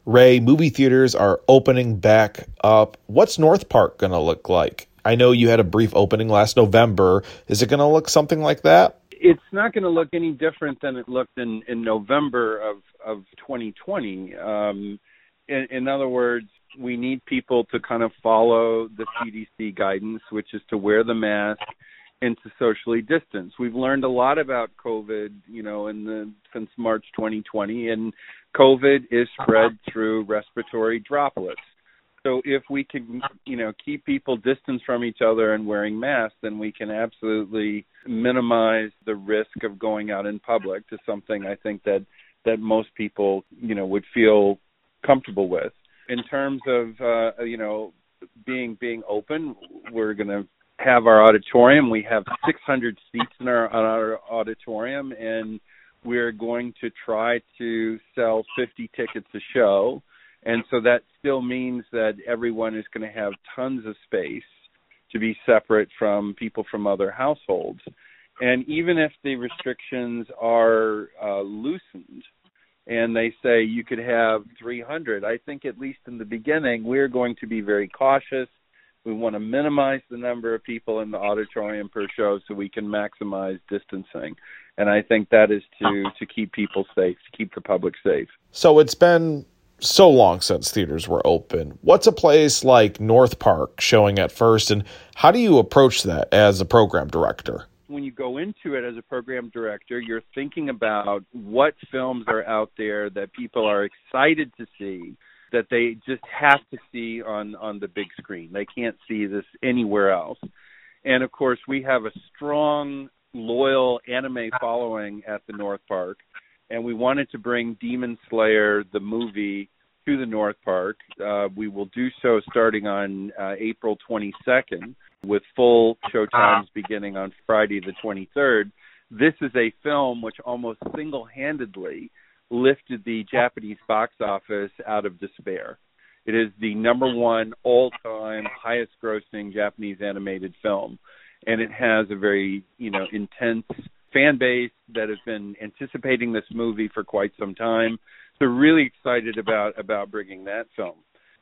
Ray, movie theaters are opening back up. What's North Park going to look like? I know you had a brief opening last November. Is it going to look something like that? It's not going to look any different than it looked in November of 2020. In other words, we need people to kind of follow the CDC guidance, which is to wear the mask and to socially distance. We've learned a lot about COVID, since March 2020, and COVID is spread through respiratory droplets. So if we can, keep people distanced from each other and wearing masks, then we can absolutely minimize the risk of going out in public to something I think that most people, would feel comfortable with. In terms of, being open, we're going to have our auditorium. We have 600 seats in our auditorium, and we're going to try to sell 50 tickets a show. And so that still means that everyone is going to have tons of space to be separate from people from other households. And even if the restrictions are loosened and they say you could have 300, I think at least in the beginning we're going to be very cautious. We want to minimize the number of people in the auditorium per show so we can maximize distancing. And I think that is to keep people safe, to keep the public safe. So it's been so long since theaters were open. What's a place like North Park showing at first, and how do you approach that as a program director? When you go into it as a program director, you're thinking about what films are out there that people are excited to see, that they just have to see on the big screen. They can't see this anywhere else. And, of course, we have a strong, loyal anime following at the North Park, and we wanted to bring Demon Slayer, the movie, to the North Park. We will do so starting on April 22nd, with full showtimes beginning on Friday the 23rd. This is a film which almost single-handedly lifted the Japanese box office out of despair. It is the number one all-time highest-grossing Japanese animated film, and it has a very, intense fan base that has been anticipating this movie for quite some time. So really excited about bringing that film.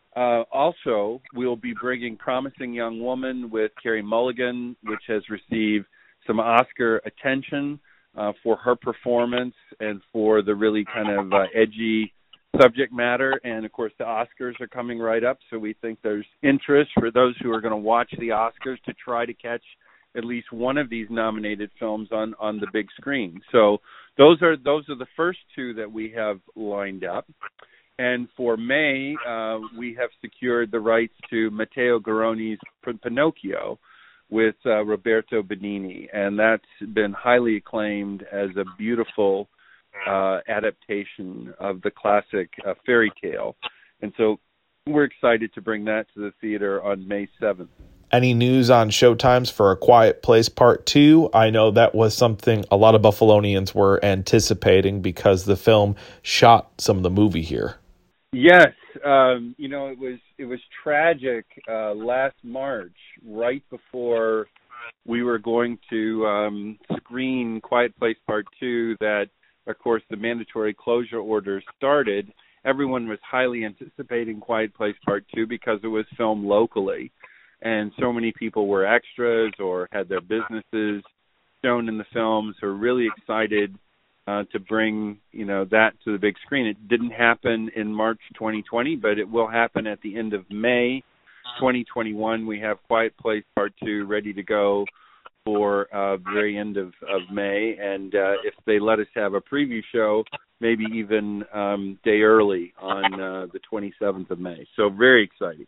Also, we'll be bringing Promising Young Woman with Carey Mulligan, which has received some Oscar attention for her performance and for the really kind of edgy subject matter. And, of course, the Oscars are coming right up, so we think there's interest for those who are going to watch the Oscars to try to catch at least one of these nominated films on the big screen. So those are the first two that we have lined up. And for May, we have secured the rights to Matteo Garrone's Pinocchio with Roberto Benigni, and that's been highly acclaimed as a beautiful adaptation of the classic fairy tale. And so we're excited to bring that to the theater on May 7th. Any news on showtimes for A Quiet Place Part 2? I know that was something a lot of Buffalonians were anticipating because the film shot some of the movie here. Yes, it was tragic last March, right before we were going to screen Quiet Place Part 2, that, of course, the mandatory closure order started. Everyone was highly anticipating Quiet Place Part 2 because it was filmed locally. And so many people were extras or had their businesses shown in the film, so really excited to bring, that to the big screen. It didn't happen in March 2020, but it will happen at the end of May 2021. We have Quiet Place Part 2 ready to go for the very end of May. And if they let us have a preview show, maybe even day early on the 27th of May. So very exciting.